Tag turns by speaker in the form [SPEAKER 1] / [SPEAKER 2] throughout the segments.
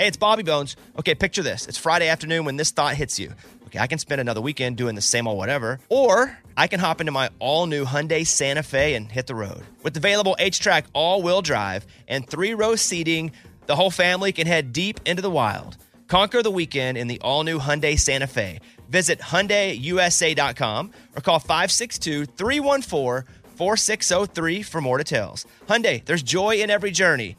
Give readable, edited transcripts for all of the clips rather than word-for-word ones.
[SPEAKER 1] Hey, it's Bobby Bones. Okay, picture this. It's Friday afternoon when this thought hits you. Okay, I can spend another weekend doing the same old whatever, or I can hop into my all-new Hyundai Santa Fe and hit the road. With available H-Track all-wheel drive and 3-row seating, the whole family can head deep into the wild. Conquer the weekend in the all-new Hyundai Santa Fe. Visit HyundaiUSA.com or call 562-314-4603 for more details. Hyundai, there's joy in every journey.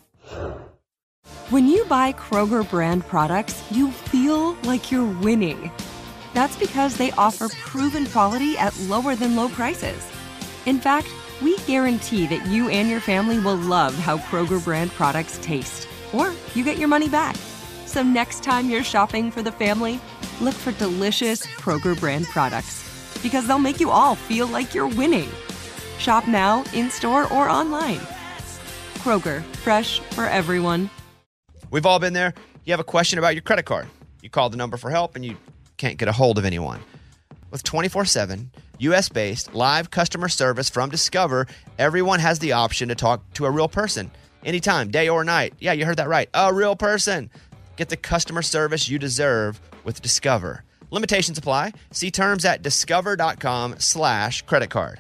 [SPEAKER 2] When you buy Kroger brand products, you feel like you're winning. That's because they offer proven quality at lower than low prices. In fact, we guarantee that you and your family will love how Kroger brand products taste, or you get your money back. So next time you're shopping for the family, look for delicious Kroger brand products, because they'll make you all feel like you're winning. Shop now, in-store, or online. Kroger, fresh for everyone.
[SPEAKER 1] We've all been there. You have a question about your credit card. You call the number for help and you can't get a hold of anyone. With 24/7, U.S.-based live customer service from Discover, everyone has the option to talk to a real person anytime, day or night. Yeah, you heard that right. A real person. Get the customer service you deserve with Discover. Limitations apply. See terms at discover.com/credit card.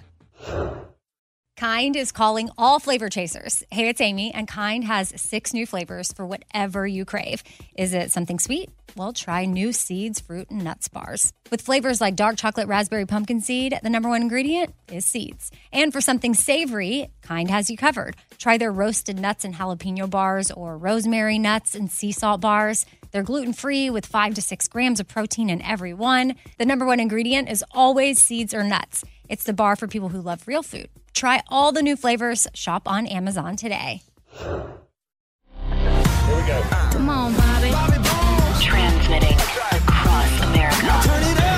[SPEAKER 3] Kind is calling all flavor chasers. Hey, it's Amy, and Kind has 6 new flavors for whatever you crave. Is it something sweet? Well, try new Seeds, Fruit, and Nuts bars. With flavors like dark chocolate raspberry pumpkin seed, the number 1 ingredient is seeds. And for something savory, Kind has you covered. Try their roasted nuts and jalapeno bars or rosemary nuts and sea salt bars. They're gluten-free with 5 to 6 grams of protein in every one. The number 1 ingredient is always seeds or nuts. It's the bar for people who love real food. Try all the new flavors. Shop on Amazon today.
[SPEAKER 4] Here we go.
[SPEAKER 5] Come on, Bobby.
[SPEAKER 6] Transmitting across America.
[SPEAKER 4] Turn it up.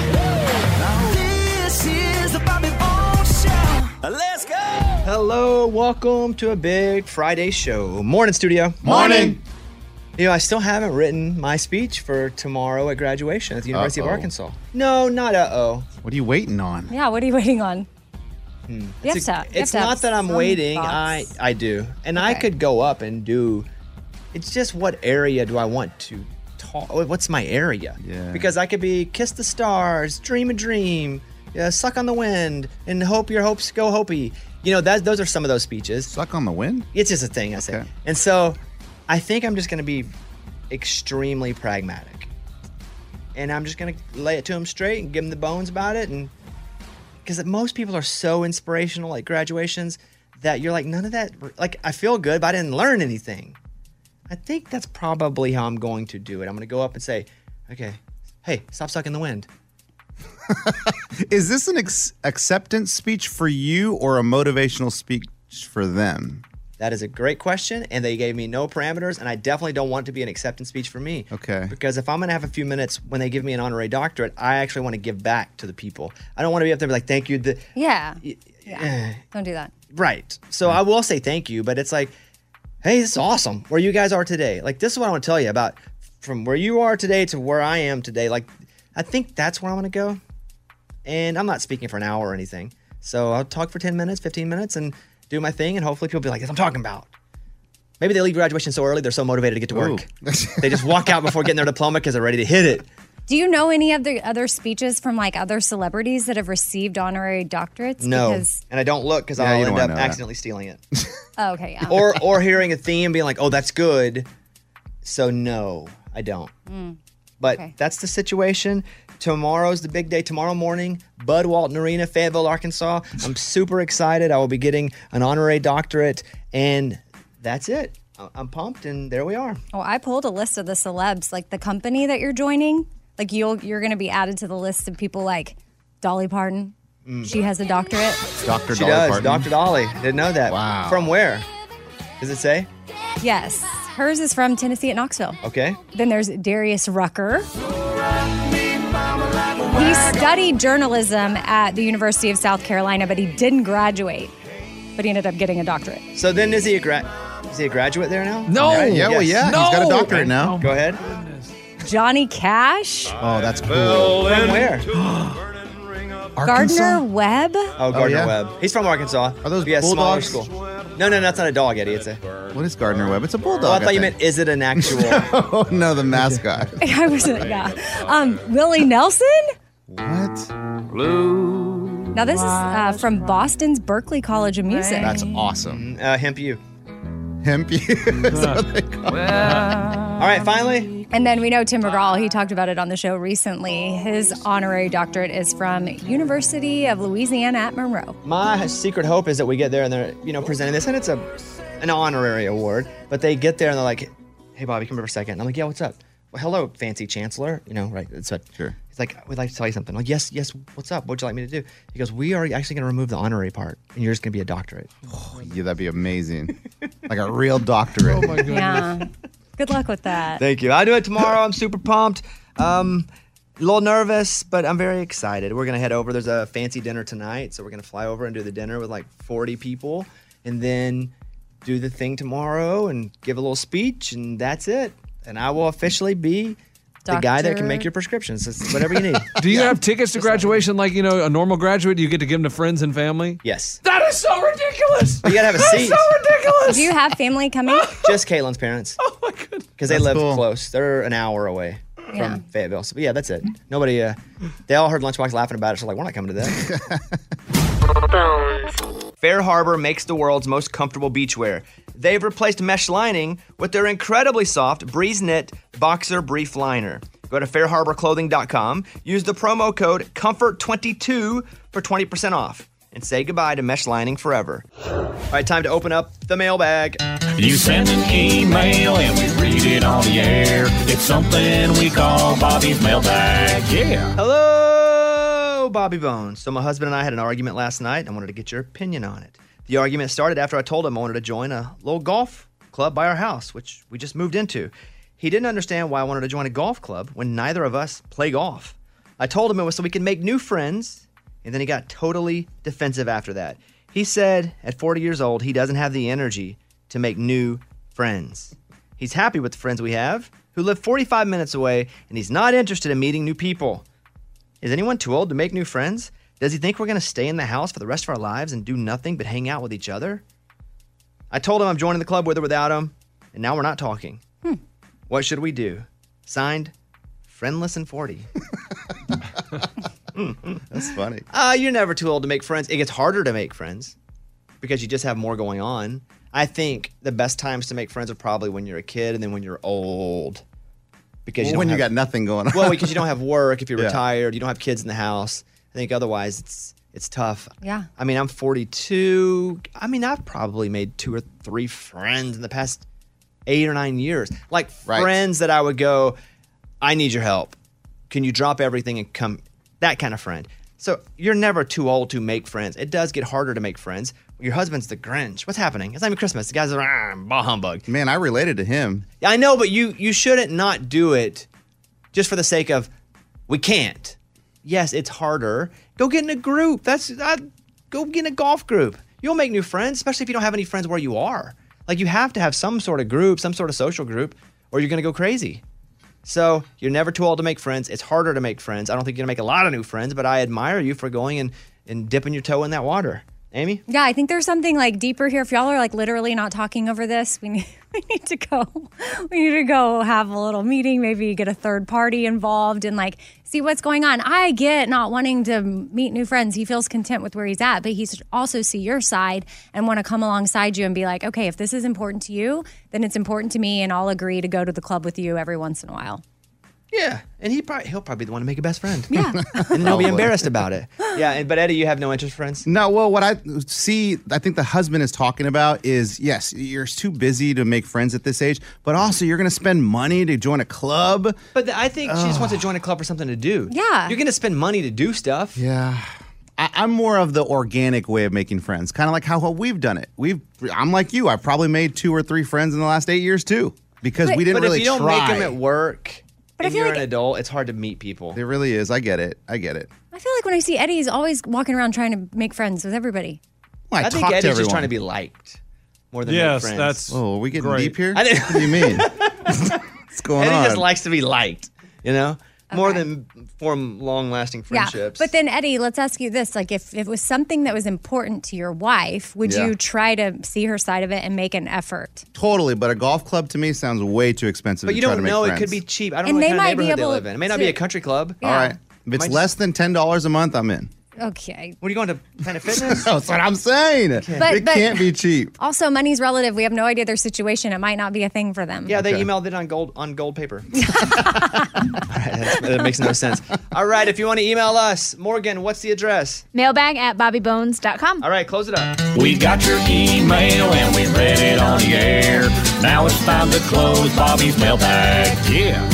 [SPEAKER 4] This is the Bobby Bones Show. Let's go.
[SPEAKER 1] Hello, welcome to a big Friday show. Morning, studio.
[SPEAKER 7] Morning.
[SPEAKER 1] You know, I still haven't written my speech for tomorrow at graduation at the University of Arkansas. No, not
[SPEAKER 7] What are you waiting on?
[SPEAKER 3] Yeah, what are you waiting on?
[SPEAKER 1] It's not that I'm waiting. I do. And I could go up and do, it's just what area do I want to talk? What's my area?
[SPEAKER 7] Yeah.
[SPEAKER 1] Because I could be kiss the stars, dream a dream, suck on the wind, and hope your hopes go Hopi. You know, those are some of those speeches.
[SPEAKER 7] Suck on the wind?
[SPEAKER 1] It's just a thing I say.
[SPEAKER 7] Okay.
[SPEAKER 1] And so I think I'm just going to be extremely pragmatic. And I'm just going to lay it to them straight and give them the bones about it. And because most people are so inspirational at graduations that you're like, none of that, like, I feel good, but I didn't learn anything. I think that's probably how I'm going to do it. I'm going to go up and say, okay, hey, stop sucking the wind.
[SPEAKER 7] Is this an acceptance speech for you or a motivational speech for them?
[SPEAKER 1] That is a great question, and they gave me no parameters, and I definitely don't want it to be an acceptance speech for me.
[SPEAKER 7] Okay.
[SPEAKER 1] Because if I'm going to have a few minutes when they give me an honorary doctorate, I actually want to give back to the people. I don't want to be up there and be like, thank you.
[SPEAKER 3] Yeah. Don't do that.
[SPEAKER 1] Right. So I will say thank you, but it's like, hey, this is awesome where you guys are today. Like, this is what I want to tell you about from where you are today to where I am today. Like, I think that's where I want to go. And I'm not speaking for an hour or anything. So I'll talk for 10 minutes, 15 minutes, and do my thing, and hopefully people will be like, that's what I'm talking about. Maybe they leave graduation so early, they're so motivated to get to work. They just walk out before getting their diploma because they're ready to hit it.
[SPEAKER 3] Do you know any of the other speeches from like other celebrities that have received honorary doctorates?
[SPEAKER 1] No,
[SPEAKER 3] Because...
[SPEAKER 1] and I don't look because I'll end up accidentally stealing it.
[SPEAKER 3] Oh, okay, yeah.
[SPEAKER 1] or hearing a theme being like, oh, that's good. So no, I don't. But that's the situation. Tomorrow's the big day. Tomorrow morning, Bud Walton Arena, Fayetteville, Arkansas. I'm super excited. I will be getting an honorary doctorate, and that's it. I'm pumped, and there we are.
[SPEAKER 3] Oh, I pulled a list of the celebs, like the company that you're joining. Like you're going to be added to the list of people like Dolly Parton. She has a doctorate.
[SPEAKER 7] Dr.
[SPEAKER 1] She
[SPEAKER 7] Dolly
[SPEAKER 1] does.
[SPEAKER 7] Parton.
[SPEAKER 1] Dr. Dolly. Didn't know that.
[SPEAKER 7] Wow.
[SPEAKER 1] From where? Does it say?
[SPEAKER 3] Yes. Hers is from Tennessee at Knoxville.
[SPEAKER 1] Okay.
[SPEAKER 3] Then there's Darius Rucker. He studied journalism at the University of South Carolina, but he didn't graduate. But he ended up getting a doctorate.
[SPEAKER 1] So then is he a graduate there now?
[SPEAKER 8] No.
[SPEAKER 1] Okay.
[SPEAKER 7] Yeah, well, yeah.
[SPEAKER 8] No.
[SPEAKER 7] He's got a doctorate now.
[SPEAKER 1] Go ahead.
[SPEAKER 3] Johnny Cash.
[SPEAKER 7] Oh, that's cool.
[SPEAKER 1] From where?
[SPEAKER 3] Gardner Webb.
[SPEAKER 1] Oh, Gardner
[SPEAKER 7] yeah.
[SPEAKER 1] Webb. He's from Arkansas.
[SPEAKER 7] Are those
[SPEAKER 1] Smaller
[SPEAKER 7] Bulldogs?
[SPEAKER 1] school. No, that's not a dog, Eddie. It's a.
[SPEAKER 7] What is Gardner Webb? It's a bulldog.
[SPEAKER 1] Oh, I thought you
[SPEAKER 7] think.
[SPEAKER 1] meant, is it an actual?
[SPEAKER 7] Oh no, the mascot.
[SPEAKER 3] I wasn't, Willie Nelson?
[SPEAKER 7] What?
[SPEAKER 3] Now, this is from Boston's Berklee College of Music.
[SPEAKER 7] That's awesome.
[SPEAKER 1] Hemp you.
[SPEAKER 7] Hemp you. Is what they call it.
[SPEAKER 1] All right, finally.
[SPEAKER 3] And then we know Tim McGraw, he talked about it on the show recently. His honorary doctorate is from University of Louisiana at Monroe.
[SPEAKER 1] My secret hope is that we get there and they're, presenting this, and it's an honorary award, but they get there and they're like, hey, Bobby, come here for a second. And I'm like, yeah, what's up? Well, hello, fancy chancellor. Right? It's what,
[SPEAKER 7] Sure.
[SPEAKER 1] He's like, we'd like to tell you something. I'm like, yes, what's up? What'd you like me to do? He goes, we are actually going to remove the honorary part, and you're just going to be a doctorate.
[SPEAKER 7] Yeah, that'd be amazing. Like a real doctorate.
[SPEAKER 5] Oh my goodness.
[SPEAKER 3] Yeah. Good luck with that.
[SPEAKER 1] Thank you. I do it tomorrow. I'm super pumped. A little nervous, but I'm very excited. We're going to head over. There's a fancy dinner tonight, so we're going to fly over and do the dinner with like 40 people, and then do the thing tomorrow and give a little speech, and that's it. And I will officially be the guy that can make your prescriptions. It's whatever you need.
[SPEAKER 5] Do you have tickets to graduation like, a normal graduate? Do you get to give them to friends and family?
[SPEAKER 1] Yes.
[SPEAKER 5] That is so ridiculous.
[SPEAKER 1] You got to have a seat.
[SPEAKER 5] That's so ridiculous.
[SPEAKER 3] Do you have family coming?
[SPEAKER 1] Just Caitlin's parents.
[SPEAKER 5] Oh, my goodness.
[SPEAKER 1] Because they live
[SPEAKER 7] cool.
[SPEAKER 1] close. They're an hour away
[SPEAKER 3] Yeah.
[SPEAKER 1] from Fayetteville. So, yeah, that's it. Nobody, they all heard Lunchbox laughing about it. So, like, we're not coming to that. Fair Harbor makes the world's most comfortable beachwear. They've replaced mesh lining with their incredibly soft Breeze Knit Boxer Brief Liner. Go to fairharborclothing.com, use the promo code COMFORT22 for 20% off, and say goodbye to mesh lining forever. All right, time to open up the mailbag.
[SPEAKER 8] You send an email and we read it on the air. It's something we call Bobby's mailbag. Yeah.
[SPEAKER 1] Hello, Bobby Bones. So my husband and I had an argument last night. I wanted to get your opinion on it. The argument started after I told him I wanted to join a little golf club by our house, which we just moved into. He didn't understand why I wanted to join a golf club when neither of us play golf. I told him it was so we could make new friends, and then he got totally defensive after that. He said at 40 years old, he doesn't have the energy to make new friends. He's happy with the friends we have, who live 45 minutes away, and he's not interested in meeting new people. Is anyone too old to make new friends? Does he think we're going to stay in the house for the rest of our lives and do nothing but hang out with each other? I told him I'm joining the club with or without him, and now we're not talking. What should we do? Signed, Friendless and 40.
[SPEAKER 7] That's funny.
[SPEAKER 1] You're never too old to make friends. It gets harder to make friends because you just have more going on. I think the best times to make friends are probably when you're a kid and then when you're old. Because
[SPEAKER 7] When you got nothing going on.
[SPEAKER 1] Well, because you don't have work, if you're
[SPEAKER 7] Yeah.
[SPEAKER 1] retired, you don't have kids in the house. I think otherwise it's tough.
[SPEAKER 3] Yeah.
[SPEAKER 1] I mean, I'm 42. I mean, I've probably made 2 or 3 friends in the past 8 or 9 years. Like
[SPEAKER 7] Right.
[SPEAKER 1] friends that I would go, I need your help. Can you drop everything and come? That kind of friend. So you're never too old to make friends. It does get harder to make friends. Your husband's the Grinch. What's happening? It's not even Christmas. The guy's bah humbug.
[SPEAKER 7] Man, I related to him.
[SPEAKER 1] I know, but you shouldn't not do it just for the sake of we can't. Yes, it's harder. Go get in a group. Go get in a golf group. You'll make new friends, especially if you don't have any friends where you are. Like you have to have some sort of group, some sort of social group, or you're going to go crazy. So you're never too old to make friends. It's harder to make friends. I don't think you're going to make a lot of new friends, but I admire you for going and dipping your toe in that water. Amy?
[SPEAKER 3] Yeah, I think there's something like deeper here. If y'all are like literally not talking over this, we need to go. We need to go have a little meeting. Maybe get a third party involved and like see what's going on. I get not wanting to meet new friends. He feels content with where he's at, but he should also see your side and want to come alongside you and be like, okay, if this is important to you, then it's important to me, and I'll agree to go to the club with you every once in a while.
[SPEAKER 1] Yeah, and he'll probably be the one to make a best friend.
[SPEAKER 3] Yeah.
[SPEAKER 1] And he'll be embarrassed about it. Yeah, but Eddie, you have no interest, friends?
[SPEAKER 7] No, well, what I see, I think the husband is talking about is, yes, you're too busy to make friends at this age, but also you're going to spend money to join a club.
[SPEAKER 1] But I think she just wants to join a club for something to do.
[SPEAKER 3] Yeah.
[SPEAKER 1] You're going to spend money to do stuff.
[SPEAKER 7] Yeah. I'm more of the organic way of making friends, kind of like how we've done it. I'm like you. I've probably made 2 or 3 friends in the last 8 years, too, because we didn't
[SPEAKER 1] But
[SPEAKER 7] really
[SPEAKER 1] if you don't
[SPEAKER 7] try.
[SPEAKER 1] make them at work
[SPEAKER 3] But I
[SPEAKER 1] and
[SPEAKER 3] feel
[SPEAKER 1] you're
[SPEAKER 3] like
[SPEAKER 1] an adult, it's hard to meet people.
[SPEAKER 7] It really is. I get it.
[SPEAKER 3] I feel like when I see Eddie, he's always walking around trying to make friends with everybody.
[SPEAKER 7] Well,
[SPEAKER 1] I think
[SPEAKER 7] talk to
[SPEAKER 1] Eddie's just
[SPEAKER 7] everyone.
[SPEAKER 1] trying to be liked more than make
[SPEAKER 5] Yes,
[SPEAKER 1] friends.
[SPEAKER 5] that's
[SPEAKER 7] Oh, are we getting
[SPEAKER 5] great.
[SPEAKER 7] deep here?
[SPEAKER 1] I think-
[SPEAKER 7] What do you mean? What's going
[SPEAKER 1] Eddie
[SPEAKER 7] on?
[SPEAKER 1] just likes to be liked, you know? more than form long-lasting friendships.
[SPEAKER 3] Yeah. But then, Eddie, let's ask you this. Like, if it was something that was important to your wife, would
[SPEAKER 7] Yeah.
[SPEAKER 3] you try to see her side of it and make an effort?
[SPEAKER 7] Totally, but a golf club to me sounds way too expensive.
[SPEAKER 1] But
[SPEAKER 7] to
[SPEAKER 1] you
[SPEAKER 7] try
[SPEAKER 1] don't
[SPEAKER 7] to make
[SPEAKER 1] know.
[SPEAKER 7] friends.
[SPEAKER 1] It could be cheap. I don't
[SPEAKER 3] And
[SPEAKER 1] know what
[SPEAKER 3] they
[SPEAKER 1] kind of
[SPEAKER 3] might be
[SPEAKER 1] neighborhood they
[SPEAKER 3] able
[SPEAKER 1] live in. It may not
[SPEAKER 3] to-
[SPEAKER 1] be a country club.
[SPEAKER 3] Yeah.
[SPEAKER 7] All right. If it's
[SPEAKER 1] Might
[SPEAKER 7] less than $10 a month, I'm in.
[SPEAKER 3] Okay.
[SPEAKER 1] What are you going to Planet Fitness?
[SPEAKER 7] That's what I'm saying.
[SPEAKER 3] But-
[SPEAKER 7] It can't be cheap.
[SPEAKER 3] Also, money's relative. We have no idea their situation. It might not be a thing for them.
[SPEAKER 1] Yeah, they
[SPEAKER 7] Okay.
[SPEAKER 1] emailed it on gold paper. All right, that makes no sense. All right, if you want to email us, Morgan, what's the address?
[SPEAKER 9] Mailbag@bobbybones.com.
[SPEAKER 1] All right, close it up.
[SPEAKER 8] We got your email and we read it on the air. Now it's time to close Bobby's mailbag. Yeah.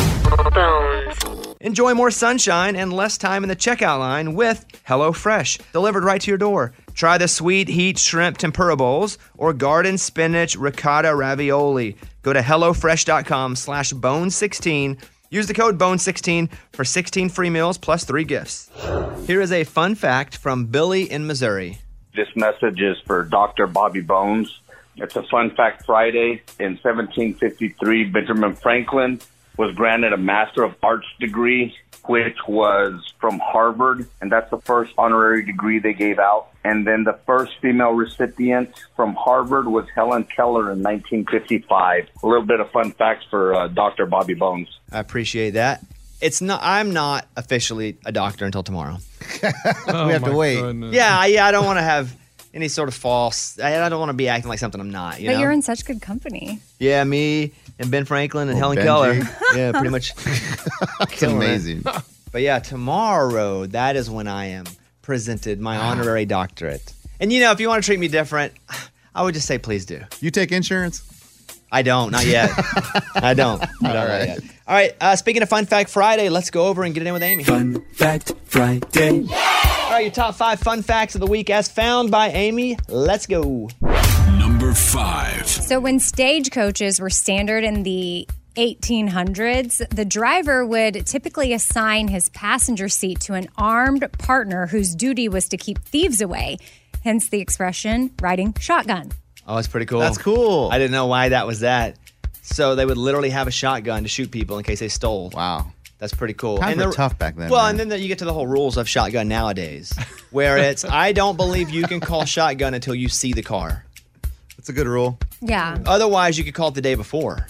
[SPEAKER 1] Enjoy more sunshine and less time in the checkout line with HelloFresh, delivered right to your door. Try the sweet heat shrimp tempura bowls or garden spinach ricotta ravioli. Go to hellofresh.com/bone16. Use the code BONE16 for 16 free meals plus 3 gifts. Here is a fun fact from Billy in Missouri.
[SPEAKER 10] This message is for Dr. Bobby Bones. It's a Fun Fact Friday. In 1753, Benjamin Franklin was granted a Master of Arts degree, which was from Harvard, and that's the first honorary degree they gave out. And then the first female recipient from Harvard was Helen Keller in 1955. A little bit of fun facts for Dr. Bobby Bones.
[SPEAKER 1] I appreciate that. I'm not officially a doctor until tomorrow.
[SPEAKER 7] We have to wait.
[SPEAKER 1] Yeah, I don't want to have any sort of false. I don't want to be acting like something I'm not.
[SPEAKER 3] But you're in such good company.
[SPEAKER 1] Yeah, me and Ben Franklin and Helen
[SPEAKER 7] Benji.
[SPEAKER 1] Keller. Yeah, pretty much.
[SPEAKER 7] It's amazing.
[SPEAKER 1] But yeah, tomorrow, that is when I am presented my honorary doctorate. And if you want to treat me different, I would just say please do.
[SPEAKER 7] You take insurance?
[SPEAKER 1] I don't, not yet. I don't. Not yet. All right, speaking of Fun Fact Friday, let's go over and get it in with Amy.
[SPEAKER 4] Fun Fact Friday.
[SPEAKER 1] All right, your top 5 fun facts of the week as found by Amy. Let's go.
[SPEAKER 11] Number 5.
[SPEAKER 3] So when stagecoaches were standard in the 1800s, the driver would typically assign his passenger seat to an armed partner whose duty was to keep thieves away. Hence the expression riding shotgun.
[SPEAKER 1] Oh, that's pretty cool.
[SPEAKER 7] That's cool.
[SPEAKER 1] I didn't know why that was that. So they would literally have a shotgun to shoot people in case they stole.
[SPEAKER 7] Wow.
[SPEAKER 1] That's pretty cool.
[SPEAKER 7] Times were tough back then.
[SPEAKER 1] Well,
[SPEAKER 7] man.
[SPEAKER 1] and then you get to the whole rules of shotgun nowadays, where it's, I don't believe you can call shotgun until you see the car.
[SPEAKER 7] That's a good rule.
[SPEAKER 3] Yeah.
[SPEAKER 1] Otherwise, you could call it the day before.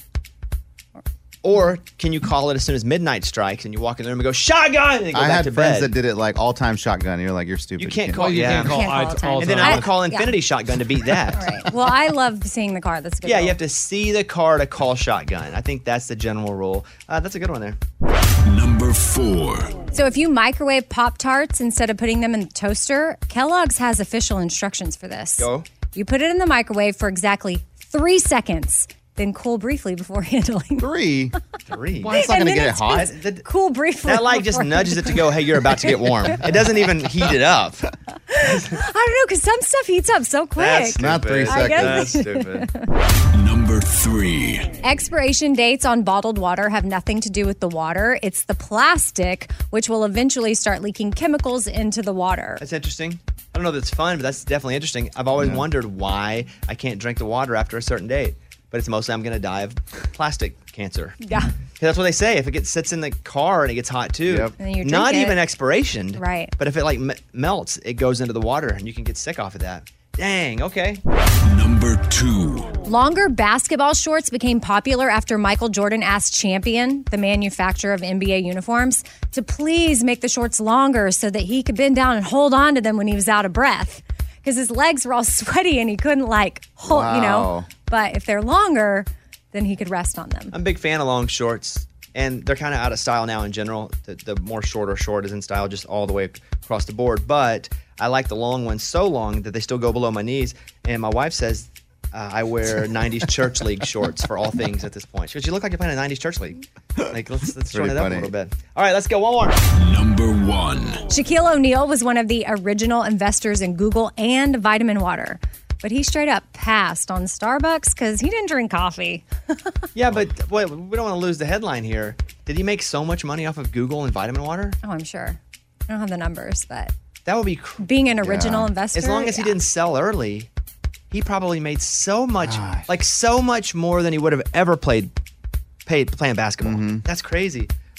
[SPEAKER 1] Or can you call it as soon as midnight strikes and you walk in the room and go, shotgun, and then go
[SPEAKER 7] I
[SPEAKER 1] back
[SPEAKER 7] had
[SPEAKER 1] to
[SPEAKER 7] friends
[SPEAKER 1] bed.
[SPEAKER 7] that did it like all-time shotgun. And you're like, you're stupid.
[SPEAKER 1] You can't
[SPEAKER 5] Well,
[SPEAKER 1] call,
[SPEAKER 5] you can't call
[SPEAKER 3] Can't call
[SPEAKER 5] all
[SPEAKER 3] all
[SPEAKER 1] And then
[SPEAKER 5] time.
[SPEAKER 1] I would call infinity shotgun to beat that.
[SPEAKER 3] All right. Well, I love seeing the car. That's a good.
[SPEAKER 1] Yeah,
[SPEAKER 3] rule.
[SPEAKER 1] you have to see the car to call shotgun. I think that's the general rule. That's a good one there.
[SPEAKER 11] Number 4.
[SPEAKER 3] So if you microwave Pop-Tarts instead of putting them in the toaster, Kellogg's has official instructions for this.
[SPEAKER 1] Go.
[SPEAKER 3] You put it in the microwave for exactly 3 seconds, then cool briefly before handling.
[SPEAKER 7] 3?
[SPEAKER 1] 3.
[SPEAKER 7] Why? It's not
[SPEAKER 3] And
[SPEAKER 7] going to
[SPEAKER 3] then
[SPEAKER 7] get it
[SPEAKER 3] it's
[SPEAKER 7] hot.
[SPEAKER 3] just Cool briefly.
[SPEAKER 1] That just
[SPEAKER 3] before
[SPEAKER 1] nudges it to
[SPEAKER 3] handling.
[SPEAKER 1] go, hey, you're about to get warm. It doesn't even heat it up.
[SPEAKER 3] I don't know, because some stuff heats up so quick.
[SPEAKER 7] Not 3
[SPEAKER 3] I guess-
[SPEAKER 7] seconds.
[SPEAKER 1] That's stupid.
[SPEAKER 11] Number 3.
[SPEAKER 3] Expiration dates on bottled water have nothing to do with the water. It's the plastic, which will eventually start leaking chemicals into the water.
[SPEAKER 1] That's interesting. I don't know if it's fun, but that's definitely interesting. I've always wondered why I can't drink the water after a certain date. But it's mostly I'm going to die of plastic cancer.
[SPEAKER 3] Yeah.
[SPEAKER 1] 'Cause that's what they say. If it sits in the car and it gets hot too,
[SPEAKER 7] Yep.
[SPEAKER 3] And then you drink
[SPEAKER 1] not
[SPEAKER 3] it.
[SPEAKER 1] even expiration.
[SPEAKER 3] Right.
[SPEAKER 1] But if it melts, it goes into the water and you can get sick off of that. Dang, okay.
[SPEAKER 11] Number 2.
[SPEAKER 3] Longer basketball shorts became popular after Michael Jordan asked Champion, the manufacturer of NBA uniforms, to please make the shorts longer so that he could bend down and hold on to them when he was out of breath. Because his legs were all sweaty and he couldn't hold,
[SPEAKER 7] Wow.
[SPEAKER 3] But if they're longer, then he could rest on them.
[SPEAKER 1] I'm a big fan of long shorts. And they're kind of out of style now in general. The more short is in style just all the way across the board. But I like the long ones so long that they still go below my knees. And my wife says I wear 90s church league shorts for all things at this point. She goes, you look like you're playing a 90s church league. Like, let's shorten it up a
[SPEAKER 7] funny.
[SPEAKER 1] little bit. All right, let's go. One more.
[SPEAKER 11] Number 1.
[SPEAKER 3] Shaquille O'Neal was one of the original investors in Google and Vitamin Water. But he straight up passed on Starbucks because he didn't drink coffee.
[SPEAKER 1] Yeah, but we don't want to lose the headline here. Did he make so much money off of Google and Vitamin Water?
[SPEAKER 3] Oh, I'm sure. I don't have the numbers, but
[SPEAKER 1] That would be
[SPEAKER 3] being an original investor.
[SPEAKER 1] As long as he
[SPEAKER 3] yeah.
[SPEAKER 1] didn't sell early, he probably made so much, so much more than he would have ever paid playing basketball. That's crazy.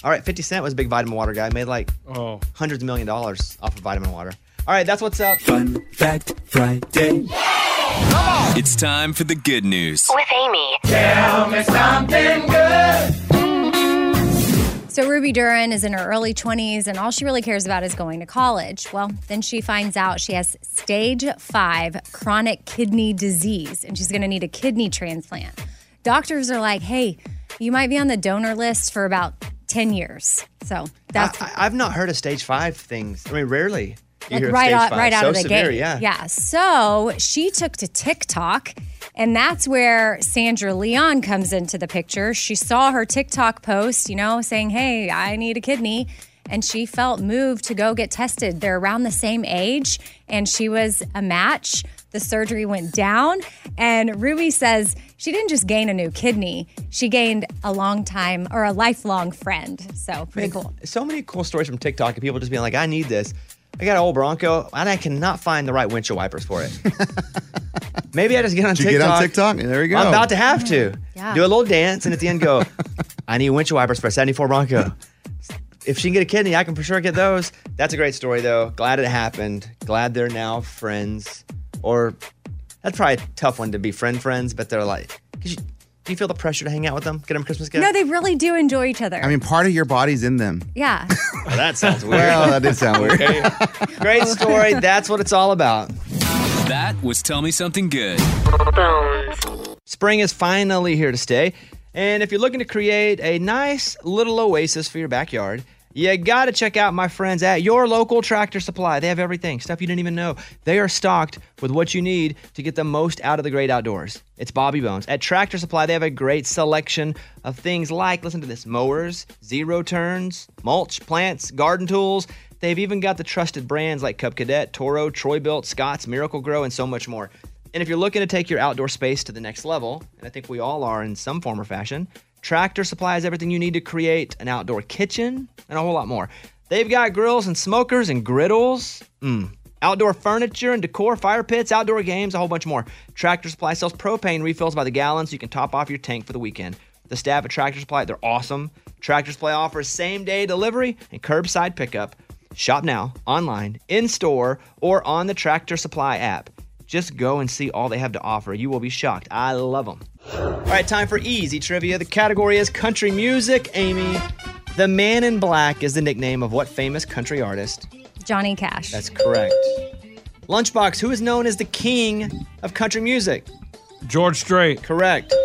[SPEAKER 1] All right, 50 Cent was a big vitamin water guy. Made like hundreds of $1 million off of vitamin water. All right, that's what's up.
[SPEAKER 4] Fun Fact Friday.
[SPEAKER 12] It's time for the good news.
[SPEAKER 6] With Amy.
[SPEAKER 4] Tell me something good.
[SPEAKER 3] So Ruby Duran is in her early 20s, and all she really cares about is going to college. Well, then she finds out she has stage 5 chronic kidney disease, and she's going to need a kidney transplant. Doctors are like, hey, you might be on the donor list for about 10 years. So that's...
[SPEAKER 1] I've not heard of stage 5 things. I mean, rarely. You hear of
[SPEAKER 3] right
[SPEAKER 1] stage 5.
[SPEAKER 3] out
[SPEAKER 1] So
[SPEAKER 3] of the
[SPEAKER 1] severe,
[SPEAKER 3] gate.
[SPEAKER 1] Yeah.
[SPEAKER 3] So she took to TikTok, and that's where Sandra Leon comes into the picture. She saw her TikTok post, saying, hey, I need a kidney. And she felt moved to go get tested. They're around the same age, and she was a match. The surgery went down, and Ruby says she didn't just gain a new kidney. She gained a lifelong friend. So pretty cool.
[SPEAKER 1] So many cool stories from TikTok of people just being like, I need this. I got an old Bronco, and I cannot find the right windshield wipers for it. Maybe I just get on TikTok.
[SPEAKER 7] Did you get on TikTok? There you go.
[SPEAKER 1] I'm about to have to.
[SPEAKER 3] Yeah.
[SPEAKER 1] Do a little dance, and at the end go, I need windshield wipers for a 74 Bronco. If she can get a kidney, I can for sure get those. That's a great story, though. Glad it happened. Glad they're now friends. Or that's probably a tough one to be friends, but they're like, do you feel the pressure to hang out with them? Get them a Christmas gift?
[SPEAKER 3] No, they really do enjoy each other.
[SPEAKER 7] I mean, part of your body's in them.
[SPEAKER 3] Yeah.
[SPEAKER 1] Well, that sounds weird.
[SPEAKER 7] Well, that did sound weird.
[SPEAKER 1] Okay. Great story. That's what it's all about.
[SPEAKER 12] That was Tell Me Something Good.
[SPEAKER 1] Spring is finally here to stay. And if you're looking to create a nice little oasis for your backyard, you got to check out my friends at your local Tractor Supply. They have everything, stuff you didn't even know. They are stocked with what you need to get the most out of the great outdoors. It's Bobby Bones. At Tractor Supply, they have a great selection of things like, listen to this, mowers, zero turns, mulch, plants, garden tools. They've even got the trusted brands like Cub Cadet, Toro, Troy-Bilt, Scotts, Miracle-Gro, and so much more. And if you're looking to take your outdoor space to the next level, and I think we all are in some form or fashion, Tractor Supply has everything you need to create an outdoor kitchen and a whole lot more. They've got grills and smokers and griddles, outdoor furniture and decor, fire pits, outdoor games, a whole bunch more. Tractor Supply sells propane refills by the gallon so you can top off your tank for the weekend. The staff at Tractor Supply, they're awesome. Tractor Supply offers same-day delivery and curbside pickup. Shop now, online, in-store, or on the Tractor Supply app. Just go and see all they have to offer. You will be shocked. I love them. All right, time for easy trivia. The category is country music. Amy, the Man in Black is the nickname of what famous country artist?
[SPEAKER 3] Johnny Cash.
[SPEAKER 1] That's correct. Lunchbox, who is known as the king of country music?
[SPEAKER 5] George Strait.
[SPEAKER 1] Correct.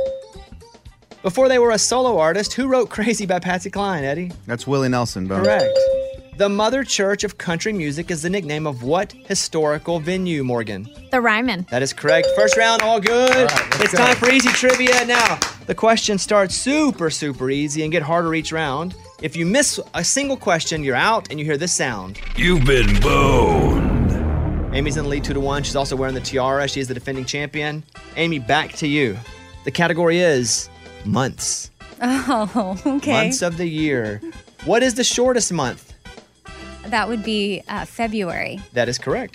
[SPEAKER 1] Before they were a solo artist, who wrote Crazy by Patsy Cline, Eddie?
[SPEAKER 7] That's Willie Nelson, Bo.
[SPEAKER 1] Correct. The Mother Church of Country Music is the nickname of what historical venue, Morgan?
[SPEAKER 9] The Ryman.
[SPEAKER 1] That is correct. First round, all good. It's time for easy trivia. Now, the questions start super, super easy and get harder each round. If you miss a single question, you're out and you hear this sound.
[SPEAKER 11] You've been boned.
[SPEAKER 1] Amy's in the lead 2-1. She's also wearing the tiara. She is the defending champion. Amy, back to you. The category is months.
[SPEAKER 3] Oh, okay.
[SPEAKER 1] Months of the year. What is the shortest month?
[SPEAKER 3] That would be February.
[SPEAKER 1] That is correct.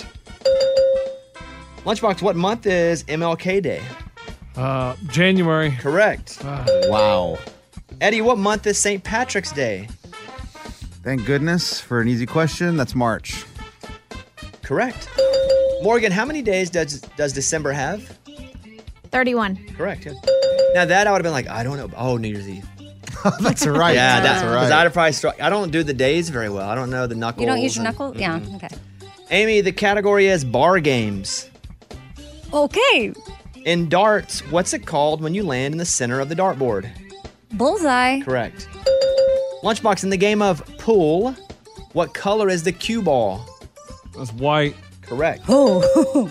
[SPEAKER 1] Lunchbox, what month is MLK Day?
[SPEAKER 5] January.
[SPEAKER 1] Correct.
[SPEAKER 7] Wow.
[SPEAKER 1] Eddie, what month is St. Patrick's Day?
[SPEAKER 7] Thank goodness for an easy question. That's March.
[SPEAKER 1] Correct. Morgan, how many days does December have?
[SPEAKER 9] 31.
[SPEAKER 1] Correct. Yeah. Now that I would have been like, I don't know. Oh, New Year's Eve.
[SPEAKER 7] That's right.
[SPEAKER 1] Yeah,
[SPEAKER 7] that's right.
[SPEAKER 1] Because I'd have probably I don't do the days very well. I don't know the knuckles.
[SPEAKER 3] You don't use your knuckle? Yeah, okay.
[SPEAKER 1] Amy, the category is bar games.
[SPEAKER 3] Okay.
[SPEAKER 1] In darts, what's it called when you land in the center of the dartboard?
[SPEAKER 3] Bullseye.
[SPEAKER 1] Correct. Lunchbox, in the game of pool, what color is the cue ball?
[SPEAKER 5] That's white.
[SPEAKER 1] Correct.
[SPEAKER 3] Oh.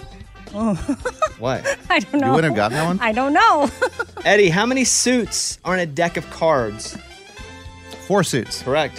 [SPEAKER 1] What?
[SPEAKER 3] I don't know.
[SPEAKER 7] You wouldn't have gotten that one?
[SPEAKER 3] I don't know.
[SPEAKER 1] Eddie, how many suits are in a deck of cards?
[SPEAKER 7] 4 suits.
[SPEAKER 1] Correct.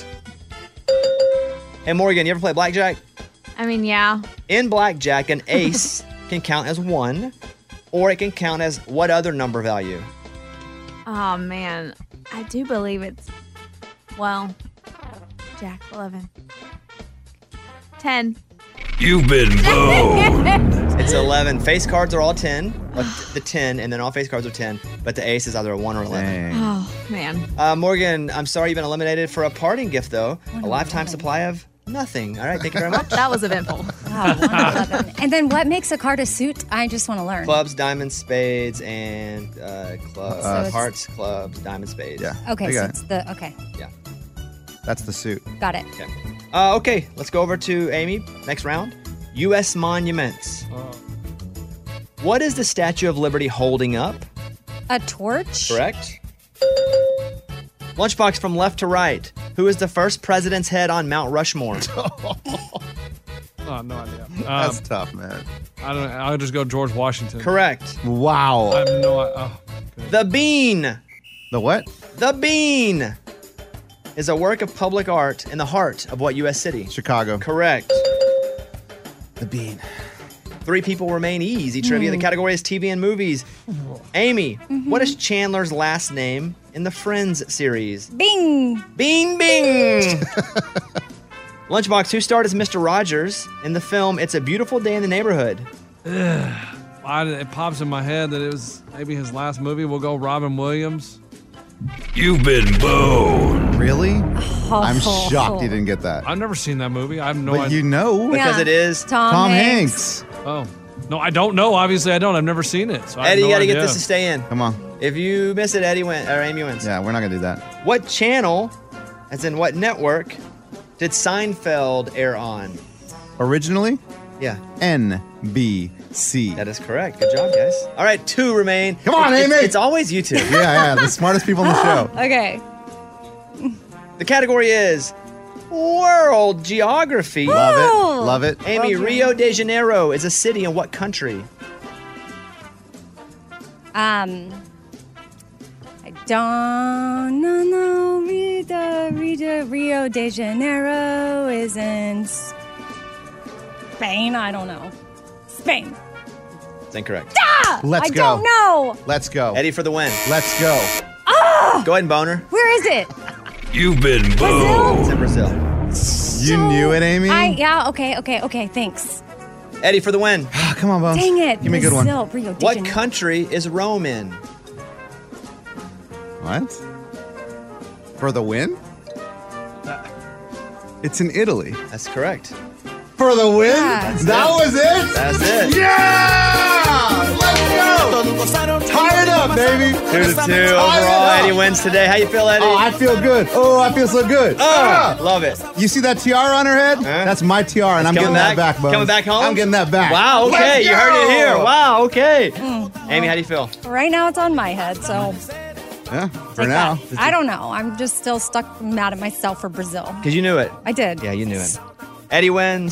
[SPEAKER 1] Hey, Morgan, you ever play blackjack?
[SPEAKER 9] I mean, yeah.
[SPEAKER 1] In blackjack, an ace can count as 1, or it can count as what other number value?
[SPEAKER 9] Oh, man. I do believe it's, well, Jack 11. 10.
[SPEAKER 11] You've been boned.
[SPEAKER 1] It's 11. Face cards are all 10. The 10, and then all face cards are 10. But the ace is either a 1 or 11.
[SPEAKER 9] Oh, man.
[SPEAKER 1] Morgan, I'm sorry you've been eliminated for a parting gift, though. A lifetime supply of nothing. All right, thank you very much.
[SPEAKER 9] That was eventful.
[SPEAKER 3] Wow, 111. And then what makes a card a suit? I just want to learn.
[SPEAKER 1] Clubs, diamonds, spades, and clubs.
[SPEAKER 3] So it's-
[SPEAKER 1] Hearts, clubs, diamonds, spades.
[SPEAKER 7] Yeah.
[SPEAKER 3] Okay,
[SPEAKER 7] I
[SPEAKER 3] so
[SPEAKER 7] got
[SPEAKER 3] it's
[SPEAKER 7] it.
[SPEAKER 3] the, okay,
[SPEAKER 7] That's the suit.
[SPEAKER 3] got it.
[SPEAKER 1] Okay, let's go over to Amy. Next round. U.S. monuments. What is the Statue of Liberty holding up?
[SPEAKER 3] A torch?
[SPEAKER 1] Correct. Lunchbox from left to right. Who is the first president's head on Mount Rushmore?
[SPEAKER 5] Oh, no idea.
[SPEAKER 7] That's tough, man.
[SPEAKER 5] I don't know. I'll just go George Washington.
[SPEAKER 1] Correct.
[SPEAKER 7] Wow.
[SPEAKER 5] I have no idea.
[SPEAKER 1] The Bean.
[SPEAKER 7] The what?
[SPEAKER 1] The Bean is a work of public art in the heart of what U.S. city?
[SPEAKER 7] Chicago.
[SPEAKER 1] Correct.
[SPEAKER 7] The Bean.
[SPEAKER 1] 3 people remain. Easy trivia. The category is TV and movies. Amy, what is Chandler's last name in the Friends series?
[SPEAKER 3] Bing.
[SPEAKER 1] Bing, bing. Lunchbox, who starred as Mr. Rogers in the film It's a Beautiful Day in the Neighborhood?
[SPEAKER 5] It pops in my head that it was maybe his last movie. We'll go Robin Williams.
[SPEAKER 11] You've been boned.
[SPEAKER 7] Really? I'm shocked you didn't get that.
[SPEAKER 5] I've never seen that movie. I have no
[SPEAKER 7] But
[SPEAKER 5] idea.
[SPEAKER 7] you know.
[SPEAKER 1] Because it is
[SPEAKER 9] Tom Hanks.
[SPEAKER 5] Oh. No, I don't know. Obviously, I don't. I've never seen it. So I have
[SPEAKER 1] Eddie,
[SPEAKER 5] no
[SPEAKER 1] you got to get
[SPEAKER 5] idea.
[SPEAKER 1] this to stay in.
[SPEAKER 7] Come on.
[SPEAKER 1] If you miss it, Amy wins.
[SPEAKER 7] Yeah, we're not going to do that.
[SPEAKER 1] What channel, as in what network, did Seinfeld air on?
[SPEAKER 7] Originally?
[SPEAKER 1] Yeah.
[SPEAKER 7] NBC.
[SPEAKER 1] That is correct. Good job, guys. All right, 2 remain.
[SPEAKER 7] Come on,
[SPEAKER 1] It's-
[SPEAKER 7] Amy.
[SPEAKER 1] It's always you 2.
[SPEAKER 7] Yeah, the smartest people in the show.
[SPEAKER 3] Okay.
[SPEAKER 1] The category is World Geography.
[SPEAKER 7] Love it. Love it.
[SPEAKER 1] Amy,
[SPEAKER 3] World
[SPEAKER 1] Rio de Janeiro is a city in what country?
[SPEAKER 3] I don't know. Rio de Janeiro is in Spain. I don't know. Spain.
[SPEAKER 1] It's incorrect.
[SPEAKER 3] Ah!
[SPEAKER 7] Let's
[SPEAKER 3] I
[SPEAKER 7] go.
[SPEAKER 3] don't know.
[SPEAKER 7] Let's go.
[SPEAKER 1] Eddie for the win.
[SPEAKER 7] Let's go.
[SPEAKER 1] Go ahead and boner.
[SPEAKER 3] Where is it?
[SPEAKER 11] You've been
[SPEAKER 1] It's
[SPEAKER 11] boned.
[SPEAKER 1] in Brazil.
[SPEAKER 7] You knew it, Amy?
[SPEAKER 3] Okay, thanks.
[SPEAKER 1] Eddie for the win.
[SPEAKER 7] Come on, Bones.
[SPEAKER 3] Dang it.
[SPEAKER 7] Give me a good one.
[SPEAKER 3] Brazil, Rio de
[SPEAKER 1] What
[SPEAKER 3] Janeiro.
[SPEAKER 1] country is Rome in?
[SPEAKER 7] What? For the win? It's in Italy.
[SPEAKER 1] That's correct.
[SPEAKER 7] For the win?
[SPEAKER 3] Yeah.
[SPEAKER 7] That was it?
[SPEAKER 1] That's it.
[SPEAKER 7] Yeah! Let's go! Tie it up, baby.
[SPEAKER 1] 2-2 overall. Eddie wins today. How you feel, Eddie?
[SPEAKER 7] Oh, I feel good. Oh, I feel so good.
[SPEAKER 1] Love it.
[SPEAKER 7] You see that tiara on her head? That's my tiara, and I'm
[SPEAKER 1] Coming
[SPEAKER 7] getting that back, Bones.
[SPEAKER 1] Coming back home?
[SPEAKER 7] I'm getting that back.
[SPEAKER 1] Wow, okay.
[SPEAKER 7] Let's
[SPEAKER 1] You heard it
[SPEAKER 7] go!
[SPEAKER 1] here. Wow, okay. Amy, how do you feel?
[SPEAKER 3] Right now it's on my head, so
[SPEAKER 7] Yeah, for
[SPEAKER 3] take
[SPEAKER 7] now.
[SPEAKER 3] that. I don't know. I'm just still stuck mad at myself for Brazil.
[SPEAKER 1] Because you knew it.
[SPEAKER 3] I did.
[SPEAKER 1] Yeah, you knew it. Eddie wins.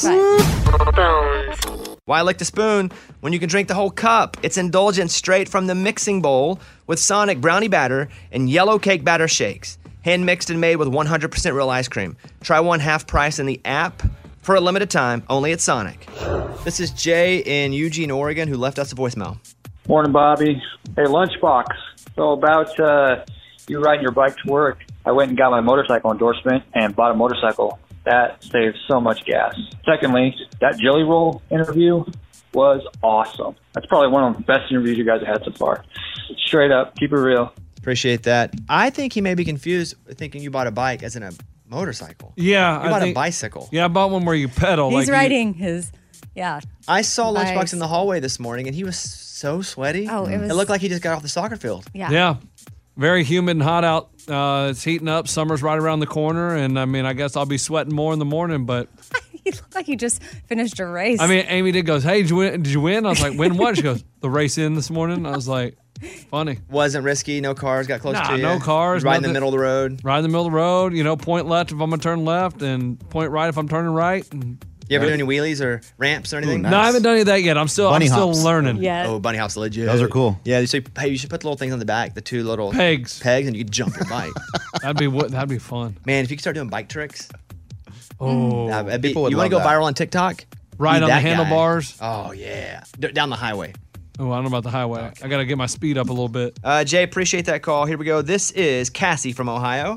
[SPEAKER 1] Why lick the spoon when you can drink the whole cup? It's indulgent straight from the mixing bowl with Sonic brownie batter and yellow cake batter shakes. Hand mixed and made with 100% real ice cream. Try one half price in the app for a limited time, only at Sonic. This is Jay in Eugene, Oregon, who left us a voicemail.
[SPEAKER 13] Morning, Bobby. Hey, Lunchbox. So about you riding your bike to work, I went and got my motorcycle endorsement and bought a motorcycle. That saves so much gas. Secondly, that Jelly Roll interview was awesome. That's probably one of the best interviews you guys have had so far. Straight up, keep it real.
[SPEAKER 1] Appreciate that. I think he may be confused thinking you bought a bike as in a motorcycle.
[SPEAKER 5] Yeah.
[SPEAKER 1] You bought a bicycle.
[SPEAKER 5] Yeah, I bought one where you pedal.
[SPEAKER 3] He's
[SPEAKER 5] like
[SPEAKER 3] riding his, yeah.
[SPEAKER 1] I saw Lunchbox
[SPEAKER 3] Bikes.
[SPEAKER 1] in the hallway this morning, and he was so sweaty.
[SPEAKER 3] Oh, it was-
[SPEAKER 1] looked like he just got off the soccer field.
[SPEAKER 3] Yeah.
[SPEAKER 5] Yeah. Very humid and hot out. It's heating up. Summer's right around the corner. And I mean, I guess I'll be sweating more in the morning. But
[SPEAKER 3] He looked like he just finished a race.
[SPEAKER 5] I mean, Amy did goes, "Hey, did you win? I was like, "Win what?" She goes, "The race in this morning." I was like, funny.
[SPEAKER 1] Wasn't risky. No cars got close
[SPEAKER 5] Nah,
[SPEAKER 1] to you.
[SPEAKER 5] no cars.
[SPEAKER 1] Right in the
[SPEAKER 5] nothing.
[SPEAKER 1] middle of the road.
[SPEAKER 5] Right in the middle of the road. You know, point left if I'm going to turn left and point right if I'm turning right. And
[SPEAKER 1] You ever do any wheelies or ramps or anything?
[SPEAKER 5] No, I haven't done any of that yet. I'm still learning.
[SPEAKER 3] Yeah.
[SPEAKER 1] Oh, bunny hops legit.
[SPEAKER 7] Those are cool.
[SPEAKER 1] Yeah, you should put the little things on the back, the 2 little
[SPEAKER 5] Pegs,
[SPEAKER 1] and you could jump your bike.
[SPEAKER 5] That'd be fun.
[SPEAKER 1] Man, if you could start doing bike tricks.
[SPEAKER 5] Oh,
[SPEAKER 1] you
[SPEAKER 7] People would
[SPEAKER 1] want to go
[SPEAKER 7] love that.
[SPEAKER 1] viral on TikTok?
[SPEAKER 5] Right
[SPEAKER 1] Be
[SPEAKER 5] on the
[SPEAKER 1] that guy.
[SPEAKER 5] handlebars.
[SPEAKER 1] Oh yeah, down the highway.
[SPEAKER 5] Oh, I don't know about the highway. I got to get my speed up a little bit.
[SPEAKER 1] Jay, appreciate that call. Here we go. This is Cassie from Ohio.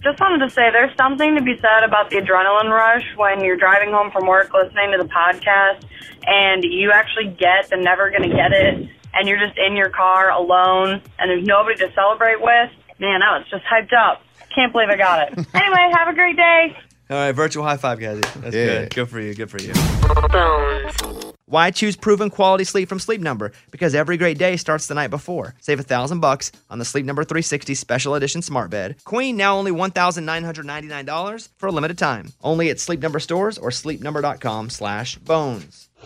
[SPEAKER 14] Just wanted to say there's something to be said about the adrenaline rush when you're driving home from work listening to the podcast and you actually get the Never Gonna Get It and you're just in your car alone and there's nobody to celebrate with. Man, I was just hyped up. Can't believe I got it. Anyway, have a great day.
[SPEAKER 1] All right, virtual high five, Kathy. That's good. Good for you. Good for you. Why choose proven quality sleep from Sleep Number? Because every great day starts the night before. Save $1,000 on the Sleep Number 360 Special Edition Smart Bed. Queen now only $1,999 for a limited time. Only at Sleep Number stores or sleepnumber.com/bones.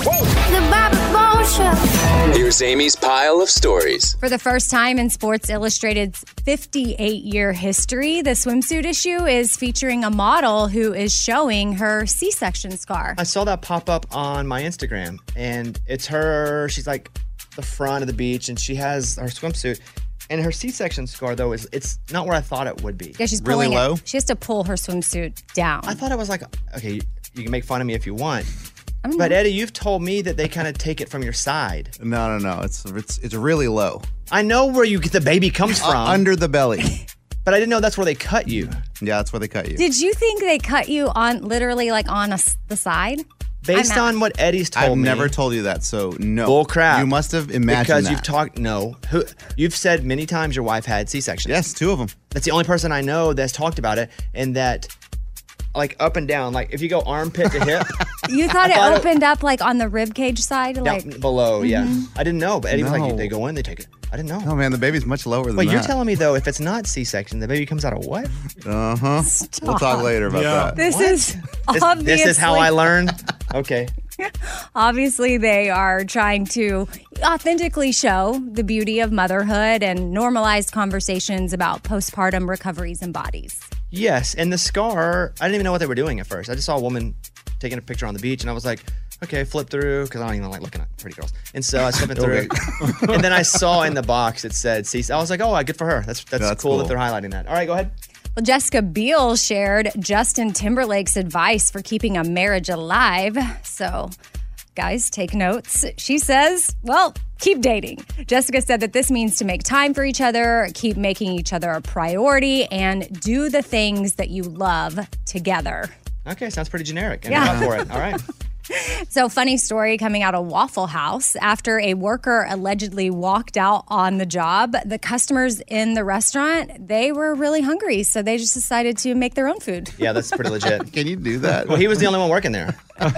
[SPEAKER 12] Here's Amy's pile of stories.
[SPEAKER 3] For the first time in Sports Illustrated's 58-year history, the swimsuit issue is featuring a model who is showing her C-section scar.
[SPEAKER 1] I saw that pop up on my Instagram, and it's her. She's like the front of the beach, and she has her swimsuit. And her C-section scar, though, it's not where I thought it would be.
[SPEAKER 3] Yeah, she's
[SPEAKER 1] really
[SPEAKER 3] pulling
[SPEAKER 1] low.
[SPEAKER 3] She has to pull her swimsuit down.
[SPEAKER 1] I thought it was like, okay, you can make fun of me if you want. But Eddie, you've told me that they kind of take it from your side.
[SPEAKER 7] No. It's really low.
[SPEAKER 1] I know where you get the baby comes from.
[SPEAKER 7] Under the belly.
[SPEAKER 1] But I didn't know that's where they cut you.
[SPEAKER 7] Yeah, that's where they cut you.
[SPEAKER 3] Did you think they cut you on literally like on the side?
[SPEAKER 1] Based on what Eddie's told me.
[SPEAKER 7] I've never told you that, so no.
[SPEAKER 1] Bull crap.
[SPEAKER 7] You must have imagined
[SPEAKER 1] because
[SPEAKER 7] that.
[SPEAKER 1] you've talked. No, you've said many times your wife had C-sections.
[SPEAKER 7] Yes, 2 of them.
[SPEAKER 1] That's the only person I know that's talked about it, and that. Like up and down, like if you go armpit to hip.
[SPEAKER 3] You thought it opened up like on the rib cage side, like
[SPEAKER 1] below. Yeah, I didn't know, but Eddie was
[SPEAKER 7] No.
[SPEAKER 1] like, they go in, they take it. I didn't know.
[SPEAKER 7] Oh man, the baby's much lower than
[SPEAKER 1] But
[SPEAKER 7] that.
[SPEAKER 1] you're telling me though, if it's not C-section, the baby comes out of what?
[SPEAKER 7] Uh-huh. We'll talk later about that.
[SPEAKER 3] This is obviously.
[SPEAKER 1] This is how I learned. Okay.
[SPEAKER 3] Obviously, they are trying to authentically show the beauty of motherhood and normalize conversations about postpartum recoveries and bodies.
[SPEAKER 1] Yes, and the scar, I didn't even know what they were doing at first. I just saw a woman taking a picture on the beach, and I was like, okay, flip through, because I don't even like looking at pretty girls. And so I was flipping through, and then I saw in the box it said, "See," I was like, oh, good for her. That's cool that they're highlighting that. All right, go ahead.
[SPEAKER 3] Well, Jessica Biel shared Justin Timberlake's advice for keeping a marriage alive. So, guys, take notes. She says, well, keep dating. Jessica said that this means to make time for each other, keep making each other a priority, and do the things that you love together.
[SPEAKER 1] Okay, sounds pretty generic.
[SPEAKER 3] Yeah.
[SPEAKER 1] I'm up for it. All right.
[SPEAKER 3] So, funny story coming out of Waffle House. After a worker allegedly walked out on the job, the customers in the restaurant, they were really hungry. So they just decided to make their own food.
[SPEAKER 1] Yeah, that's pretty legit.
[SPEAKER 7] Can you do that?
[SPEAKER 1] Well, he was the only one working there.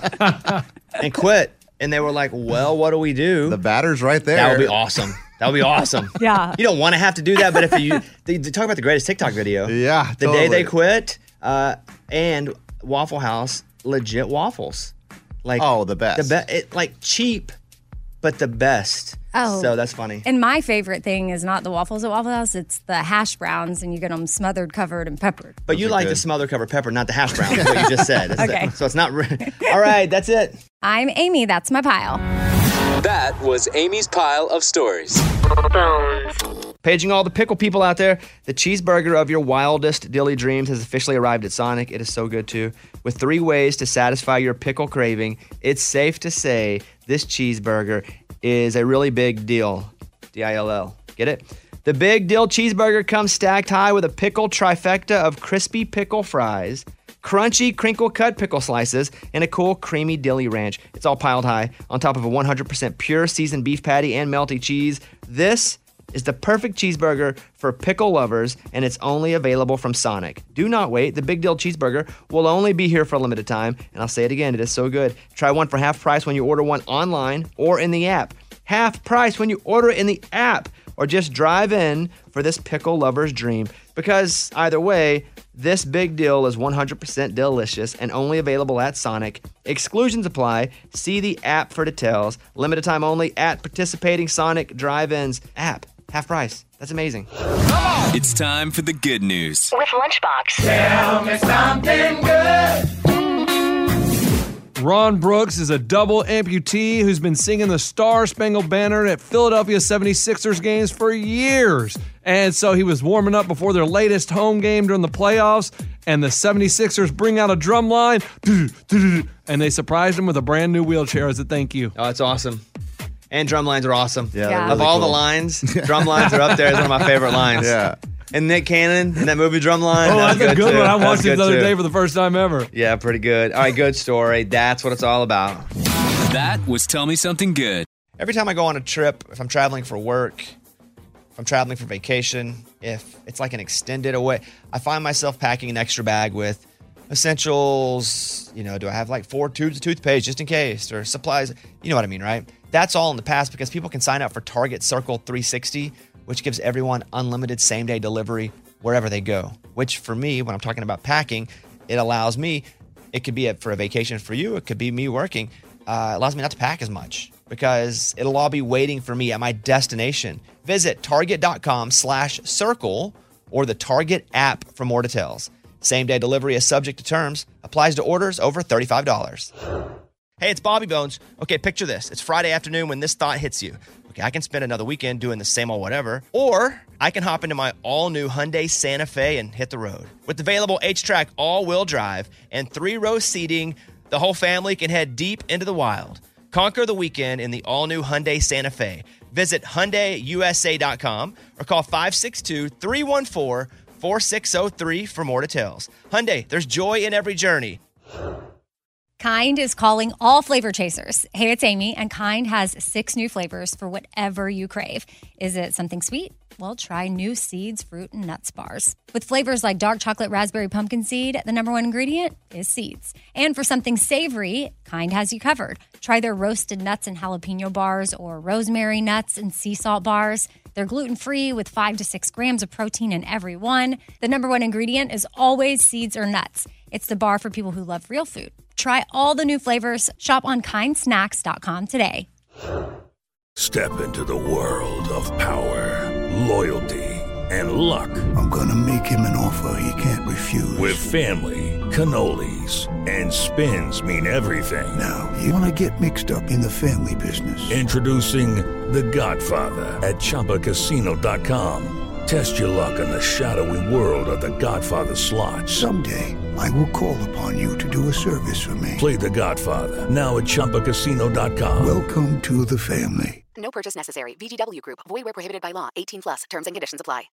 [SPEAKER 1] And quit. And they were like, well, what do we do?
[SPEAKER 7] The batter's right there.
[SPEAKER 1] That would be awesome. That would be awesome.
[SPEAKER 3] Yeah.
[SPEAKER 1] You don't want to have to do that, but if they talk about the greatest TikTok video.
[SPEAKER 7] Yeah,
[SPEAKER 1] The
[SPEAKER 7] totally.
[SPEAKER 1] day they quit, and Waffle House, legit waffles. Like,
[SPEAKER 7] the best.
[SPEAKER 1] Like cheap, but the best.
[SPEAKER 3] Oh.
[SPEAKER 1] So that's funny.
[SPEAKER 3] And my favorite thing is not the waffles at Waffle House, it's the hash browns, and you get them smothered, covered, and peppered.
[SPEAKER 1] But you like the smother covered pepper, not the hash browns, what you just said.
[SPEAKER 3] Okay.
[SPEAKER 1] So it's not. All right, that's it.
[SPEAKER 3] I'm Amy. That's my pile.
[SPEAKER 12] That was Amy's pile of stories.
[SPEAKER 1] Paging all the pickle people out there, the cheeseburger of your wildest dilly dreams has officially arrived at Sonic. It is so good too. With 3 ways to satisfy your pickle craving, it's safe to say this cheeseburger is a really big deal. D-I-L-L. Get it? The Big Dill Cheeseburger comes stacked high with a pickle trifecta of crispy pickle fries, crunchy crinkle-cut pickle slices, and a cool creamy dilly ranch. It's all piled high on top of a 100% pure seasoned beef patty and melty cheese. This is the perfect cheeseburger for pickle lovers, and it's only available from Sonic. Do not wait. The Big Dill Cheeseburger will only be here for a limited time, and I'll say it again, it is so good. Try one for half price when you order one online or in the app. Half price when you order it in the app, or just drive in for this pickle lover's dream. Because either way, this big deal is 100% delicious and only available at Sonic. Exclusions apply. See the app for details. Limited time only at participating Sonic drive-ins. App. Half price. That's amazing.
[SPEAKER 12] It's time for the good news.
[SPEAKER 6] With Lunchbox.
[SPEAKER 4] Tell me something good.
[SPEAKER 5] Ron Brooks is a double amputee who's been singing the Star Spangled Banner at Philadelphia 76ers games for years. And so he was warming up before their latest home game during the playoffs, and the 76ers bring out a drum line, and they surprised him with a brand new wheelchair as a thank you.
[SPEAKER 1] Oh, it's awesome. And drum lines are awesome.
[SPEAKER 7] Yeah.
[SPEAKER 3] Yeah.
[SPEAKER 7] they're
[SPEAKER 1] Of
[SPEAKER 7] really
[SPEAKER 1] all the
[SPEAKER 7] cool.
[SPEAKER 1] lines, drum lines are up there as one of my favorite lines.
[SPEAKER 7] Yeah.
[SPEAKER 1] And Nick Cannon in that movie Drumline.
[SPEAKER 5] Oh, that's a good
[SPEAKER 1] too.
[SPEAKER 5] one. I watched
[SPEAKER 1] That's
[SPEAKER 5] it the
[SPEAKER 1] good
[SPEAKER 5] other
[SPEAKER 1] too.
[SPEAKER 5] day for the first time ever.
[SPEAKER 1] Yeah, pretty good. All right, good story. That's what it's all about.
[SPEAKER 15] That was Tell Me Something Good.
[SPEAKER 1] Every time I go on a trip, if I'm traveling for work, if I'm traveling for vacation, if it's like an extended away, I find myself packing an extra bag with essentials. You know, do I have like 4 tubes of toothpaste just in case, or supplies? You know what I mean, right? That's all in the past because people can sign up for Target Circle 360, which gives everyone unlimited same-day delivery wherever they go. Which for me, when I'm talking about packing, it allows me, it could be for a vacation for you, it could be me working, allows me not to pack as much because it'll all be waiting for me at my destination. Visit target.com/circle or the Target app for more details. Same-day delivery is subject to terms. Applies to orders over $35. Hey, it's Bobby Bones. Okay, picture this. It's Friday afternoon when this thought hits you. Okay, I can spend another weekend doing the same old whatever, or I can hop into my all-new Hyundai Santa Fe and hit the road. With available H-Track all-wheel drive and 3-row seating, the whole family can head deep into the wild. Conquer the weekend in the all-new Hyundai Santa Fe. Visit HyundaiUSA.com or call 562-314-4603 for more details. Hyundai, there's joy in every journey.
[SPEAKER 3] Kind is calling all flavor chasers. Hey, it's Amy, and Kind has 6 new flavors for whatever you crave. Is it something sweet? Well, try new Seeds, Fruit, and Nuts bars. With flavors like dark chocolate raspberry pumpkin seed, the number one ingredient is seeds. And for something savory, Kind has you covered. Try their roasted nuts and jalapeno bars or rosemary nuts and sea salt bars. They're gluten-free with 5 to 6 grams of protein in every one. The number one ingredient is always seeds or nuts. It's the bar for people who love real food. Try all the new flavors. Shop on kindsnacks.com today.
[SPEAKER 11] Step into the world of power, loyalty, and luck.
[SPEAKER 16] I'm gonna make him an offer he can't refuse.
[SPEAKER 11] With family, cannolis, and spins mean everything.
[SPEAKER 16] Now, you wanna get mixed up in the family business.
[SPEAKER 11] Introducing The Godfather at ChumbaCasino.com. Test your luck in the shadowy world of The Godfather slot.
[SPEAKER 16] Someday, I will call upon you to do a service for me.
[SPEAKER 11] Play The Godfather now at ChumbaCasino.com.
[SPEAKER 16] Welcome to the family.
[SPEAKER 17] No purchase necessary. VGW Group. Void where prohibited by law. 18+. Terms and conditions apply.